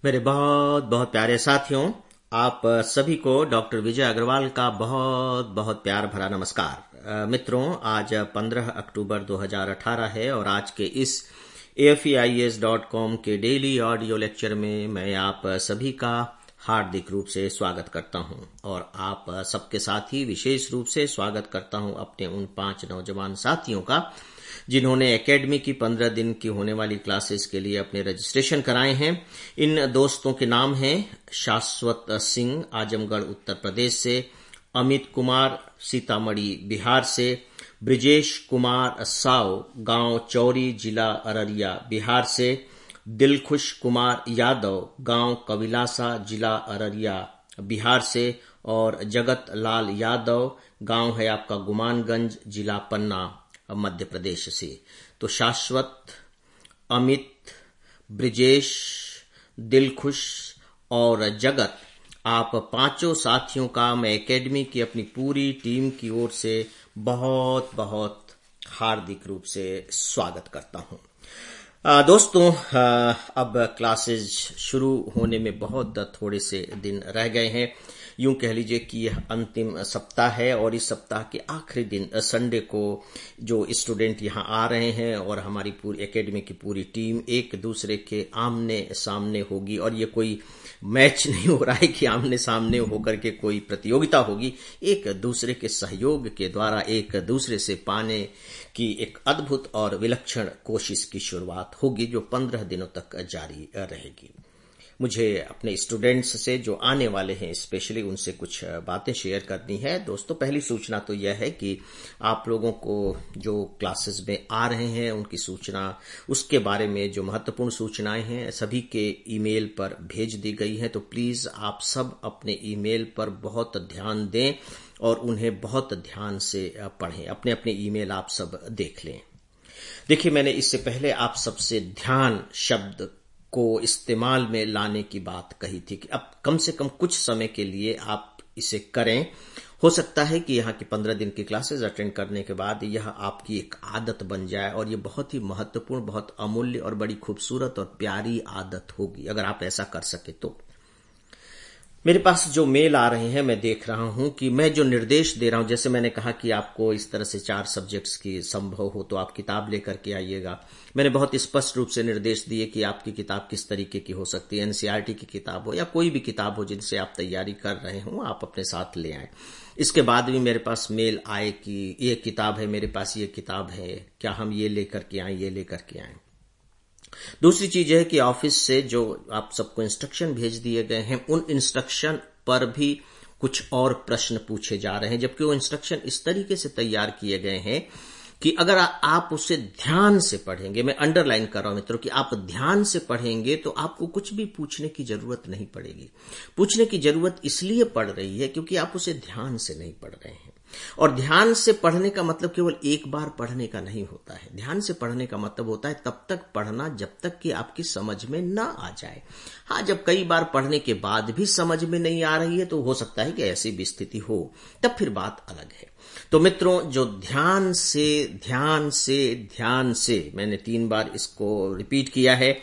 मेरे बहुत बहुत प्यारे साथियों, आप सभी को डॉक्टर विजय अग्रवाल का बहुत बहुत प्यार भरा नमस्कार। मित्रों, आज 15 अक्टूबर 2018 है और आज के इस AFEIES.com के डेली ऑडियो लेक्चर में मैं आप सभी का हार्दिक रूप से स्वागत करता हूं और आप सबके साथ ही विशेष रूप से स्वागत करता हूं अपने उन 5 नौजवान साथियों का जिन्होंने एकेडमी की 15 दिन की होने वाली क्लासेस के लिए अपने रजिस्ट्रेशन कराए हैं। इन दोस्तों के नाम हैं शाश्वत सिंह, आजमगढ़ उत्तर प्रदेश से, अमित कुमार, सीतामढ़ी बिहार से, ब्रिजेश कुमार साव, गांव चौरी, जिला अररिया बिहार से, दिलखुश कुमार यादव, गांव कविलासा, जिला अररिया बिहार से, और जगत लाल यादव, गांव है आपका गुमानगंज, जिला पन्ना मध्य प्रदेश से। तो शाश्वत, अमित, ब्रिजेश, दिलखुश और जगत, आप पांचों साथियों का मैं एकेडमी की अपनी पूरी टीम की ओर से बहुत बहुत हार्दिक रूप से स्वागत करता हूं। दोस्तों, अब क्लासेस शुरू होने में बहुत थोड़े से दिन रह गए हैं। यूं कह लीजिए कि यह अंतिम सप्ताह है और इस सप्ताह के आखिरी दिन संडे को जो स्टूडेंट यहाँ आ रहे हैं और हमारी पूरी एकेडमी की पूरी टीम एक दूसरे के आमने सामने होगी। और ये कोई मैच नहीं हो रहा है कि आमने सामने होकर के कोई प्रतियोगिता होगी, एक दूसरे के सहयोग के द्वारा एक दूसरे से पाने की एक अद्भुत और विलक्षण कोशिश की शुरुआत होगी जो 15 दिनों तक जारी रहेगी। मुझे अपने स्टूडेंट्स से जो आने वाले हैं स्पेशली उनसे कुछ बातें शेयर करनी है। दोस्तों, पहली सूचना तो यह है कि आप लोगों को जो क्लासेस में आ रहे हैं उनकी सूचना, उसके बारे में जो महत्वपूर्ण सूचनाएं हैं सभी के ईमेल पर भेज दी गई हैं। तो प्लीज आप सब अपने ईमेल पर बहुत ध्यान दें और उन्हें बहुत ध्यान से पढ़ें। अपने अपने ईमेल आप सब देख लें। देखिए, मैंने इससे पहले आप सबसे ध्यान शब्द को इस्तेमाल में लाने की बात कही थी कि अब कम से कम कुछ समय के लिए आप इसे करें। हो सकता है कि यहाँ की 15 दिन की क्लासेस अटेंड करने के बाद यह आपकी एक आदत बन जाए और ये बहुत ही महत्वपूर्ण, बहुत अमूल्य और बड़ी खूबसूरत और प्यारी आदत होगी अगर आप ऐसा कर सके तो। मेरे पास जो मेल आ रहे हैं मैं देख रहा हूं कि मैं जो निर्देश दे रहा हूं, जैसे मैंने कहा कि आपको इस तरह से 4 सब्जेक्ट्स की संभव हो तो आप किताब लेकर के आइएगा। मैंने बहुत स्पष्ट रूप से निर्देश दिए कि आपकी किताब किस तरीके की हो सकती है, एनसीईआरटी की किताब हो या कोई भी किताब हो जिनसे आप तैयारी कर रहे हो, आप अपने साथ ले आए। इसके बाद भी मेरे पास मेल आए कि ये किताब है, मेरे पास ये किताब है, क्या हम ये लेकर के आए, ये लेकर के आए। दूसरी चीज है कि ऑफिस से जो आप सबको इंस्ट्रक्शन भेज दिए गए हैं उन इंस्ट्रक्शन पर भी कुछ और प्रश्न पूछे जा रहे हैं, जबकि वो इंस्ट्रक्शन इस तरीके से तैयार किए गए हैं कि अगर आप उसे ध्यान से पढ़ेंगे, मैं अंडरलाइन कर रहा हूं मित्रों कि आप ध्यान से पढ़ेंगे तो आपको कुछ भी पूछने की जरूरत नहीं पड़ेगी। पूछने की जरूरत इसलिए पड़ रही है क्योंकि आप उसे ध्यान से नहीं पढ़ रहे हैं। और ध्यान से पढ़ने का मतलब केवल एक बार पढ़ने का नहीं होता है। ध्यान से पढ़ने का मतलब होता है तब तक पढ़ना जब तक कि आपकी समझ में ना आ जाए। हाँ, जब कई बार पढ़ने के बाद भी समझ में नहीं आ रही है तो हो सकता है कि ऐसी भी स्थिति हो, तब फिर बात अलग है। तो मित्रों, जो ध्यान से ध्यान से ध्यान से, मैंने 3 बार इसको रिपीट किया है,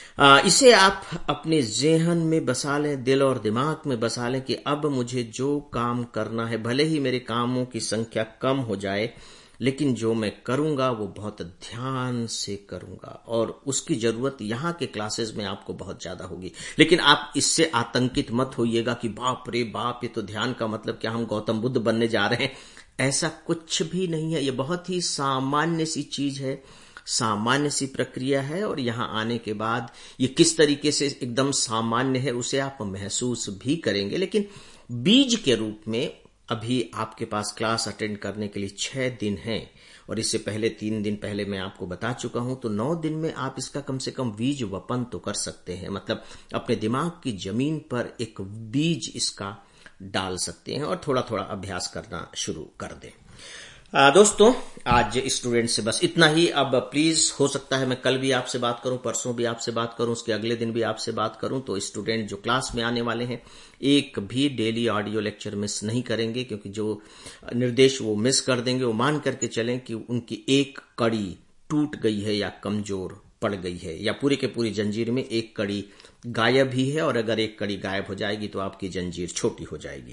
इसे आप अपने ज़हन में बसा लें, दिल और दिमाग में बसा लें कि अब मुझे जो काम करना है, भले ही मेरे कामों की संख्या कम हो जाए, लेकिन जो मैं करूंगा वो बहुत ध्यान से करूंगा। और उसकी जरूरत यहाँ के क्लासेस में आपको बहुत ज्यादा होगी। लेकिन आप इससे आतंकित मत होइएगा कि बाप रे बाप, ये तो ध्यान का मतलब क्या हम गौतम बुद्ध बनने जा रहे हैं। ऐसा कुछ भी नहीं है। ये बहुत ही सामान्य सी चीज है, सामान्य सी प्रक्रिया है। और यहां आने के बाद ये किस तरीके से एकदम सामान्य है उसे आप महसूस भी करेंगे। लेकिन बीज के रूप में अभी आपके पास क्लास अटेंड करने के लिए 6 दिन हैं और इससे पहले 3 दिन पहले मैं आपको बता चुका हूं। तो 9 दिन में आप इसका कम से कम बीज वपन तो कर सकते हैं, मतलब अपने दिमाग की जमीन पर एक बीज इसका डाल सकते हैं और थोड़ा थोड़ा अभ्यास करना शुरू कर दें। दोस्तों, आज स्टूडेंट से बस इतना ही। अब प्लीज, हो सकता है मैं कल भी आपसे बात करूं, परसों भी आपसे बात करूं, उसके अगले दिन भी आपसे बात करूं। तो स्टूडेंट जो क्लास में आने वाले हैं एक भी डेली ऑडियो लेक्चर मिस नहीं करेंगे, क्योंकि जो निर्देश वो मिस कर देंगे वो मान करके चलें कि उनकी एक कड़ी टूट गई है या कमजोर पड़ गई है, या पूरे के पूरी जंजीर में एक कड़ी गायब ही है, और अगर एक कड़ी गायब हो जाएगी तो आपकी जंजीर छोटी हो जाएगी।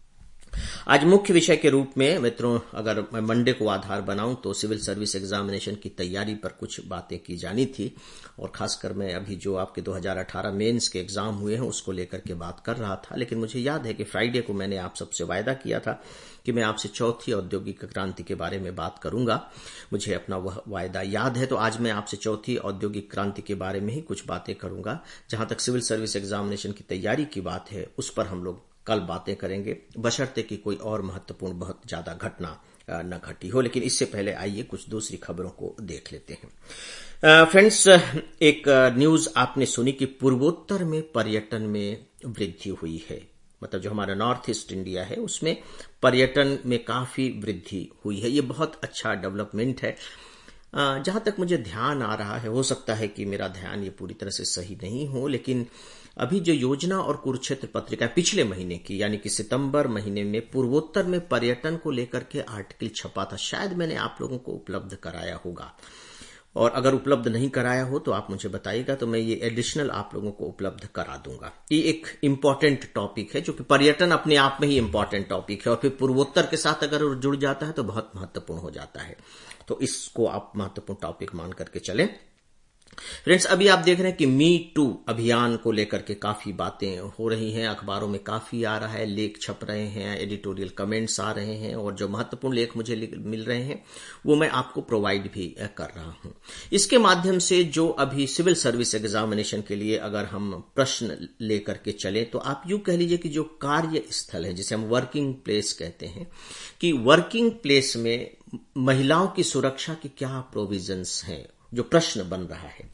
आज मुख्य विषय के रूप में मित्रों, अगर मैं मंडे को आधार बनाऊं तो सिविल सर्विस एग्जामिनेशन की तैयारी पर कुछ बातें की जानी थी, और खासकर मैं अभी जो आपके 2018 मेंस के एग्जाम हुए हैं उसको लेकर के बात कर रहा था। लेकिन मुझे याद है कि फ्राइडे को मैंने आप सबसे वायदा किया था कि मैं आपसे चौथी औद्योगिक क्रांति के बारे में बात करूंगा। मुझे अपना वह वायदा याद है, तो आज मैं आपसे चौथी औद्योगिक क्रांति के बारे में ही कुछ बातें करूंगा। जहां तक सिविल सर्विस एग्जामिनेशन की तैयारी की बात है उस पर हम लोग कल बातें करेंगे, बशर्ते कि कोई और महत्वपूर्ण बहुत ज्यादा घटना न घटी हो। लेकिन इससे पहले आइए कुछ दूसरी खबरों को देख लेते हैं। फ्रेंड्स, एक न्यूज आपने सुनी कि पूर्वोत्तर में पर्यटन में वृद्धि हुई है। मतलब जो हमारा नॉर्थ ईस्ट इंडिया है उसमें पर्यटन में काफी वृद्धि हुई है। ये बहुत अच्छा डेवलपमेंट है। जहां तक मुझे ध्यान आ रहा है, हो सकता है कि मेरा ध्यान ये पूरी तरह से सही नहीं हो, लेकिन अभी जो योजना और कुरुक्षेत्र पत्रिका पिछले महीने की, यानी कि सितंबर महीने में पूर्वोत्तर में पर्यटन को लेकर के आर्टिकल छपा था। शायद मैंने आप लोगों को उपलब्ध कराया होगा, और अगर उपलब्ध नहीं कराया हो तो आप मुझे बताइएगा, तो मैं ये एडिशनल आप लोगों को उपलब्ध करा दूंगा। ये एक इम्पॉर्टेंट टॉपिक है, जो कि पर्यटन अपने आप में ही इम्पॉर्टेंट टॉपिक है, और फिर पूर्वोत्तर के साथ अगर जुड़ जाता है तो बहुत महत्वपूर्ण हो जाता है। तो इसको आप महत्वपूर्ण टॉपिक मान करके चलें। फ्रेंड्स, अभी आप देख रहे हैं कि मी टू अभियान को लेकर के काफी बातें हो रही हैं, अखबारों में काफी आ रहा है, लेख छप रहे हैं, एडिटोरियल कमेंट्स आ रहे हैं, और जो महत्वपूर्ण लेख मुझे मिल रहे हैं वो मैं आपको प्रोवाइड भी कर रहा हूं। इसके माध्यम से जो अभी सिविल सर्विस एग्जामिनेशन के लिए अगर हम प्रश्न लेकर के चले, तो आप यूं कह लीजिए कि जो कार्य स्थल है, जिसे हम वर्किंग प्लेस कहते हैं, कि वर्किंग प्लेस में महिलाओं की सुरक्षा की क्या प्रोविजंस हैं, जो प्रश्न बन रहा है।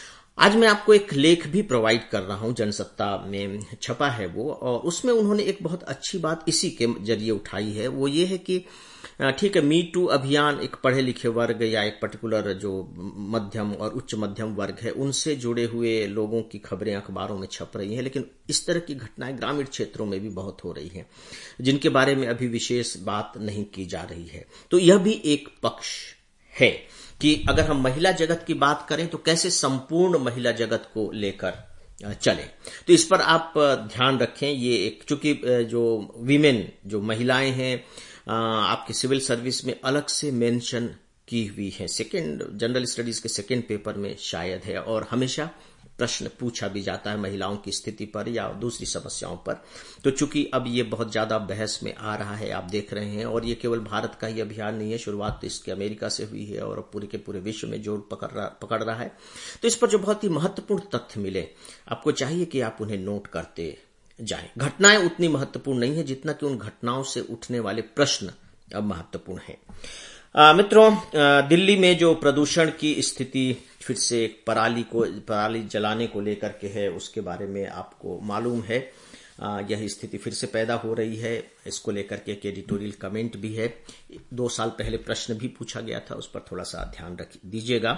आज मैं आपको एक लेख भी प्रोवाइड कर रहा हूं, जनसत्ता में छपा है वो, और उसमें उन्होंने एक बहुत अच्छी बात इसी के जरिए उठाई है। वो ये है कि ठीक है, मी टू अभियान एक पढ़े लिखे वर्ग या एक पर्टिकुलर जो मध्यम और उच्च मध्यम वर्ग है उनसे जुड़े हुए लोगों की खबरें अखबारों में छप रही हैं, लेकिन इस तरह की घटनाएं ग्रामीण क्षेत्रों में भी बहुत हो रही हैं, जिनके बारे में अभी विशेष बात नहीं की जा रही है। तो यह भी एक पक्ष है कि अगर हम महिला जगत की बात करें तो कैसे संपूर्ण महिला जगत को लेकर चले। तो इस पर आप ध्यान रखें। ये एक, चूंकि जो वीमेन, जो महिलाएं हैं, आपके सिविल सर्विस में अलग से मेंशन की हुई है, सेकंड जनरल स्टडीज के सेकंड पेपर में शायद है, और हमेशा प्रश्न पूछा भी जाता है महिलाओं की स्थिति पर या दूसरी समस्याओं पर। तो चूंकि अब ये बहुत ज्यादा बहस में आ रहा है, आप देख रहे हैं, और ये केवल भारत का ही अभियान नहीं है, शुरुआत तो इसके अमेरिका से हुई है और पूरे के पूरे विश्व में जोर पकड़ रहा है। तो इस पर जो बहुत ही महत्वपूर्ण तथ्य मिले, आपको चाहिए कि आप उन्हें नोट करते जाएं। घटनाएं उतनी महत्वपूर्ण नहीं है जितना कि उन घटनाओं से उठने वाले प्रश्न अब महत्वपूर्ण है। मित्रों, दिल्ली में जो प्रदूषण की स्थिति फिर से पराली जलाने को लेकर के है, उसके बारे में आपको मालूम है। यह स्थिति फिर से पैदा हो रही है। इसको लेकर के एक एडिटोरियल कमेंट भी है। 2 साल पहले प्रश्न भी पूछा गया था, उस पर थोड़ा सा ध्यान रख दीजिएगा।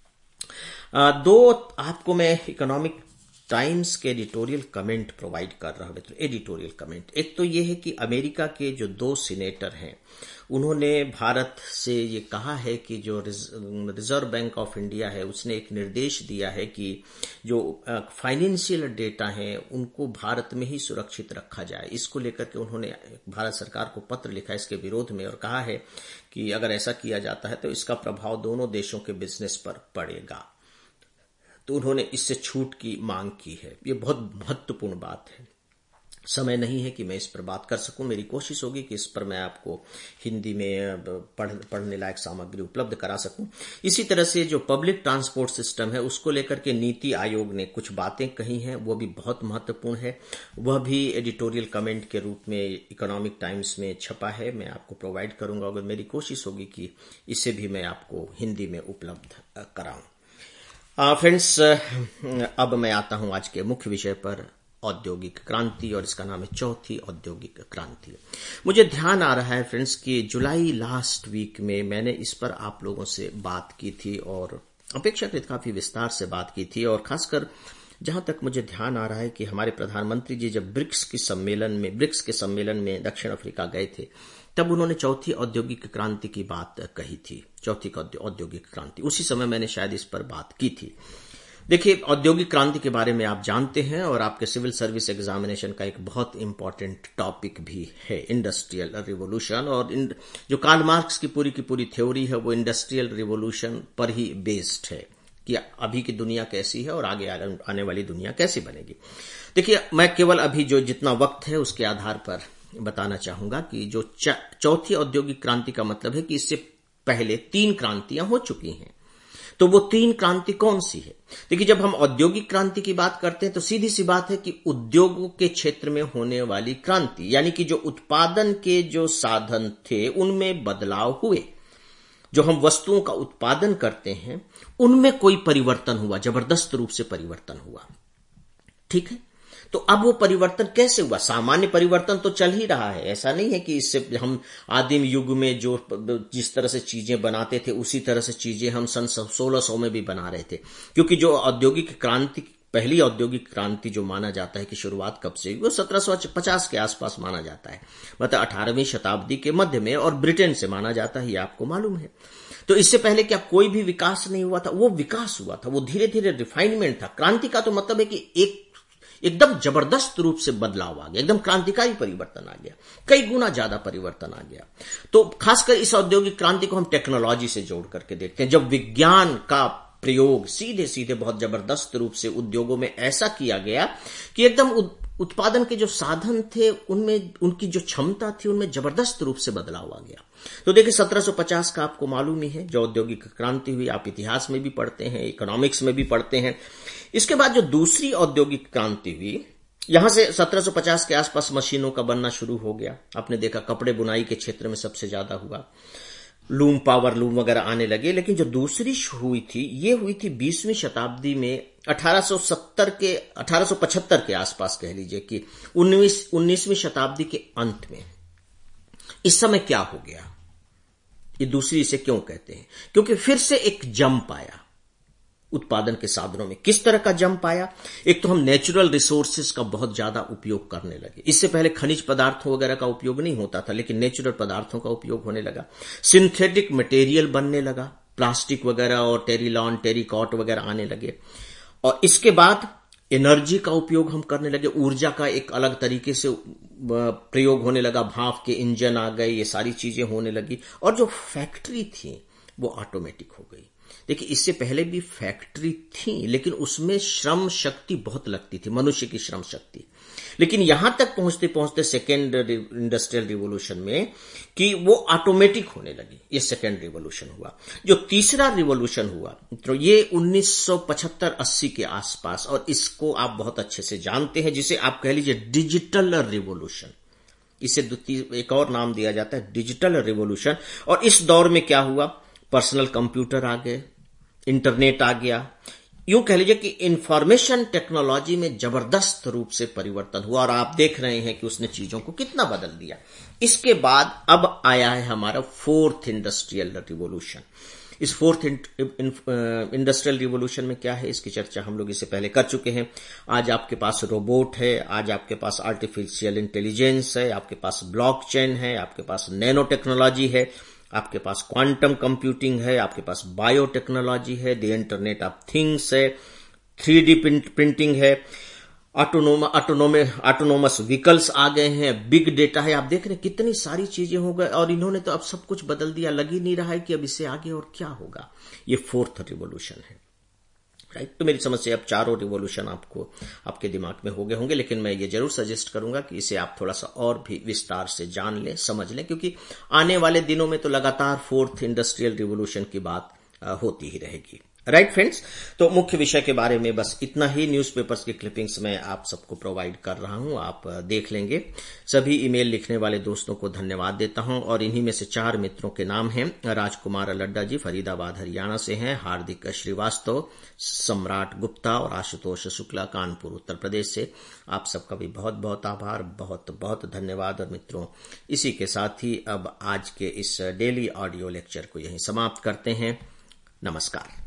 दो आपको मैं इकोनॉमिक टाइम्स के एडिटोरियल कमेंट प्रोवाइड कर रहा हूं मित्रों। एडिटोरियल कमेंट, एक तो ये है कि अमेरिका के जो 2 सीनेटर हैं, उन्होंने भारत से ये कहा है कि जो रिजर्व बैंक ऑफ इंडिया है उसने एक निर्देश दिया है कि जो फाइनेंशियल डेटा है उनको भारत में ही सुरक्षित रखा जाए। इसको लेकर के उन्होंने भारत सरकार को पत्र लिखा इसके विरोध में, और कहा है कि अगर ऐसा किया जाता है तो इसका प्रभाव दोनों देशों के बिजनेस पर पड़ेगा। तो उन्होंने इससे छूट की मांग की है। ये बहुत महत्वपूर्ण बात है। समय नहीं है कि मैं इस पर बात कर सकूं। मेरी कोशिश होगी कि इस पर मैं आपको हिंदी में पढ़ने लायक सामग्री उपलब्ध करा सकूं। इसी तरह से जो पब्लिक ट्रांसपोर्ट सिस्टम है उसको लेकर के नीति आयोग ने कुछ बातें कही हैं, वो भी बहुत महत्वपूर्ण है। वह भी एडिटोरियल कमेंट के रूप में इकोनॉमिक टाइम्स में छपा है। मैं आपको प्रोवाइड करूंगा, अगर मेरी कोशिश होगी कि इसे भी मैं आपको हिंदी में उपलब्ध कराऊं। फ्रेंड्स, अब मैं आता हूं आज के मुख्य विषय पर, औद्योगिक क्रांति, और इसका नाम है चौथी औद्योगिक क्रांति। मुझे ध्यान आ रहा है फ्रेंड्स कि जुलाई लास्ट वीक में मैंने इस पर आप लोगों से बात की थी, और अपेक्षाकृत काफी विस्तार से बात की थी, और खासकर जहां तक मुझे ध्यान आ रहा है कि हमारे प्रधानमंत्री जी जब ब्रिक्स के सम्मेलन में दक्षिण अफ्रीका गए थे, तब उन्होंने चौथी औद्योगिक क्रांति की बात कही थी। चौथी औद्योगिक क्रांति, उसी समय मैंने शायद इस पर बात की थी। देखिए, औद्योगिक क्रांति के बारे में आप जानते हैं और आपके सिविल सर्विस एग्जामिनेशन का एक बहुत इंपॉर्टेंट टॉपिक भी है इंडस्ट्रियल रिवॉल्यूशन। और जो कार्ल मार्क्स की पूरी थ्योरी है वो इंडस्ट्रियल रिवॉल्यूशन पर ही बेस्ड है कि अभी की दुनिया कैसी है और आगे आने वाली दुनिया कैसी बनेगी। देखिए, मैं केवल अभी जो जितना वक्त है उसके आधार पर बताना चाहूंगा कि जो चौथी औद्योगिक क्रांति का मतलब है कि इससे पहले 3 क्रांतियां हो चुकी हैं। तो वो 3 क्रांति कौन सी है? देखिए, जब हम औद्योगिक क्रांति की बात करते हैं तो सीधी सी बात है कि उद्योगों के क्षेत्र में होने वाली क्रांति, यानी कि जो उत्पादन के जो साधन थे उनमें बदलाव हुए। जो हम वस्तुओं का उत्पादन करते हैं उनमें कोई परिवर्तन हुआ, जबरदस्त रूप से परिवर्तन हुआ। ठीक है, तो अब वो परिवर्तन कैसे हुआ? सामान्य परिवर्तन तो चल ही रहा है, ऐसा नहीं है कि इससे हम आदिम युग में जो जिस तरह से चीजें बनाते थे उसी तरह से चीजें हम सन 1600 में भी बना रहे थे। क्योंकि जो औद्योगिक क्रांति, पहली औद्योगिक क्रांति जो माना जाता है कि शुरुआत कब से हुई, वो 1750 के आसपास माना जाता है, मतलब 18वीं शताब्दी के मध्य में, और ब्रिटेन से माना जाता है, ये आपको मालूम है। तो इससे पहले क्या कोई भी विकास नहीं हुआ था? वो विकास हुआ था, वो धीरे धीरे रिफाइनमेंट था। क्रांति का तो मतलब है कि एकदम जबरदस्त रूप से बदलाव आ गया, एकदम क्रांतिकारी परिवर्तन आ गया, कई गुना ज्यादा परिवर्तन आ गया। तो खासकर इस औद्योगिक क्रांति को हम टेक्नोलॉजी से जोड़ करके देखते हैं, जब विज्ञान का प्रयोग सीधे सीधे बहुत जबरदस्त रूप से उद्योगों में ऐसा किया गया कि एकदम उत्पादन के जो साधन थे उनमें, उनकी जो क्षमता थी उनमें जबरदस्त रूप से बदलाव आ गया। तो देखिए, 1750 का आपको मालूम ही है जो औद्योगिक क्रांति हुई, आप इतिहास में भी पढ़ते हैं, इकोनॉमिक्स में भी पढ़ते हैं। इसके बाद जो दूसरी औद्योगिक क्रांति हुई, यहां से 1750 के आसपास मशीनों का बनना शुरू हो गया। आपने देखा कपड़े बुनाई के क्षेत्र में सबसे ज्यादा हुआ, लूम, पावर लूम वगैरह आने लगे। लेकिन जो दूसरी हुई थी, ये हुई थी 20वीं शताब्दी में, 1875 के आसपास कह लीजिए कि 19वीं शताब्दी के अंत में। इस समय क्या हो गया? ये दूसरी इसे क्यों कहते हैं? क्योंकि फिर से एक जंप आया उत्पादन के साधनों में। किस तरह का जंप आया? एक तो हम नेचुरल रिसोर्सेज का बहुत ज्यादा उपयोग करने लगे। इससे पहले खनिज पदार्थों वगैरह का उपयोग नहीं होता था, लेकिन नेचुरल पदार्थों का उपयोग होने लगा। सिंथेटिक मटेरियल बनने लगा, प्लास्टिक वगैरह और टेरिलॉन, टेरिकॉट वगैरह आने लगे। और इसके बाद एनर्जी का उपयोग हम करने लगे, ऊर्जा का एक अलग तरीके से प्रयोग होने लगा, भाप के इंजन आ गए, ये सारी चीजें होने लगी। और जो फैक्ट्री थी वो ऑटोमेटिक हो गई। देखिए, इससे पहले भी फैक्ट्री थी लेकिन उसमें श्रम शक्ति बहुत लगती थी, मनुष्य की श्रम शक्ति। लेकिन यहां तक पहुंचते पहुंचते सेकेंड इंडस्ट्रियल रिवॉल्यूशन में कि वो ऑटोमेटिक होने लगी, ये सेकेंड रिवॉल्यूशन हुआ। जो तीसरा रिवॉल्यूशन हुआ तो ये 1975-80 के आसपास, और इसको आप बहुत अच्छे से जानते हैं, जिसे आप कह लीजिए डिजिटल रिवॉल्यूशन। इसे एक और नाम दिया जाता है डिजिटल रिवॉल्यूशन। और इस दौर में क्या हुआ? पर्सनल कंप्यूटर आ गए, इंटरनेट आ गया, यूं कह लीजिए कि इंफॉर्मेशन टेक्नोलॉजी में जबरदस्त रूप से परिवर्तन हुआ। और आप देख रहे हैं कि उसने चीजों को कितना बदल दिया। इसके बाद अब आया है हमारा फोर्थ इंडस्ट्रियल रिवॉल्यूशन। इस फोर्थ इंडस्ट्रियल रिवॉल्यूशन में क्या है, इसकी चर्चा हम लोग इससे पहले कर चुके हैं। आज आपके पास रोबोट है, आज आपके पास आर्टिफिशियल इंटेलिजेंस है, आपके पास ब्लॉकचेन है, आपके पास नैनो टेक्नोलॉजी है, आपके पास क्वांटम कंप्यूटिंग है, आपके पास बायोटेक्नोलॉजी है, द इंटरनेट ऑफ थिंग्स है, 3D प्रिंटिंग है, ऑटोनोमस व्हीकल्स आ गए हैं, बिग डेटा है। आप देख रहे हैं कितनी सारी चीजें हो गए और इन्होंने तो अब सब कुछ बदल दिया। लग ही नहीं रहा है कि अब इससे आगे और क्या होगा। ये फोर्थ रिवॉल्यूशन है, राइट। तो मेरी समझ से अब चारों रिवॉल्यूशन आपको आपके दिमाग में हो गए होंगे, लेकिन मैं ये जरूर सजेस्ट करूंगा कि इसे आप थोड़ा सा और भी विस्तार से जान लें, समझ लें, क्योंकि आने वाले दिनों में तो लगातार फोर्थ इंडस्ट्रियल रिवॉल्यूशन की बात होती ही रहेगी। राइट फ्रेंड्स, तो मुख्य विषय के बारे में बस इतना ही। न्यूज़पेपर्स की क्लिपिंग्स मैं आप सबको प्रोवाइड कर रहा हूं, आप देख लेंगे। सभी ईमेल लिखने वाले दोस्तों को धन्यवाद देता हूं, और इन्हीं में से 4 मित्रों के नाम हैं। राजकुमार लड्डा जी फरीदाबाद हरियाणा से हैं, हार्दिक श्रीवास्तव, सम्राट गुप्ता और आशुतोष शुक्ला कानपुर उत्तर प्रदेश से। आप सबका भी बहुत बहुत आभार, बहुत बहुत धन्यवाद। और मित्रों, इसी के साथ ही अब आज के इस डेली ऑडियो लेक्चर को यहीं समाप्त करते हैं। नमस्कार।